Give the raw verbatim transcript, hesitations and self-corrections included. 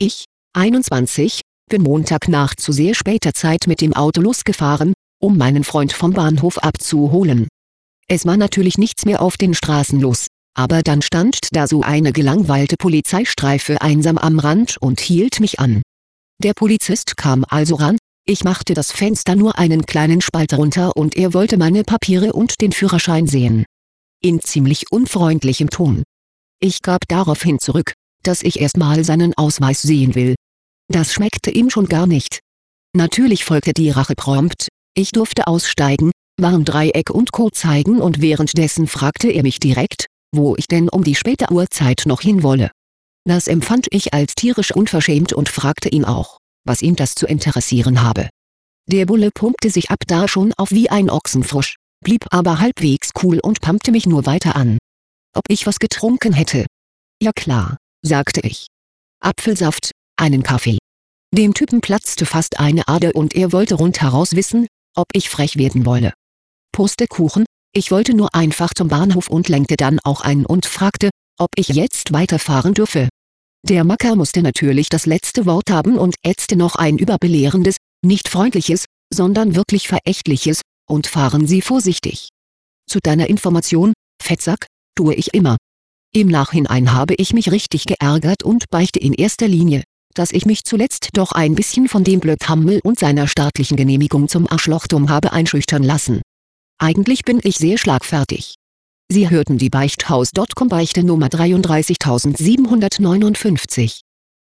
Ich, einundzwanzig, bin Montagnacht zu sehr später Zeit mit dem Auto losgefahren, um meinen Freund vom Bahnhof abzuholen. Es war natürlich nichts mehr auf den Straßen los, aber dann stand da so eine gelangweilte Polizeistreife einsam am Rand und hielt mich an. Der Polizist kam also ran, ich machte das Fenster nur einen kleinen Spalt runter und er wollte meine Papiere und den Führerschein sehen. In ziemlich unfreundlichem Ton. Ich gab daraufhin zurück, dass ich erstmal seinen Ausweis sehen will. Das schmeckte ihm schon gar nicht. Natürlich folgte die Rache prompt, ich durfte aussteigen, Warndreieck und Co. zeigen und währenddessen fragte er mich direkt, wo ich denn um die späte Uhrzeit noch hin wolle. Das empfand ich als tierisch unverschämt und fragte ihn auch, was ihm das zu interessieren habe. Der Bulle pumpte sich ab da schon auf wie ein Ochsenfrosch, blieb aber halbwegs cool und pumpte mich nur weiter an. Ob ich was getrunken hätte? Ja klar, sagte ich. Apfelsaft, einen Kaffee. Dem Typen platzte fast eine Ader und er wollte rundheraus wissen, ob ich frech werden wolle. Pustekuchen, ich wollte nur einfach zum Bahnhof und lenkte dann auch ein und fragte, ob ich jetzt weiterfahren dürfe. Der Macker musste natürlich das letzte Wort haben und ätzte noch ein überbelehrendes, nicht freundliches, sondern wirklich verächtliches, und fahren Sie vorsichtig. Zu deiner Information, Fettsack, tue ich immer. Im Nachhinein habe ich mich richtig geärgert und beichte in erster Linie, dass ich mich zuletzt doch ein bisschen von dem Blödhammel und seiner staatlichen Genehmigung zum Arschlochtum habe einschüchtern lassen. Eigentlich bin ich sehr schlagfertig. Sie hörten die Beichthaus Punkt com Beichte Nummer dreiunddreißigtausendsiebenhundertneunundfünfzig.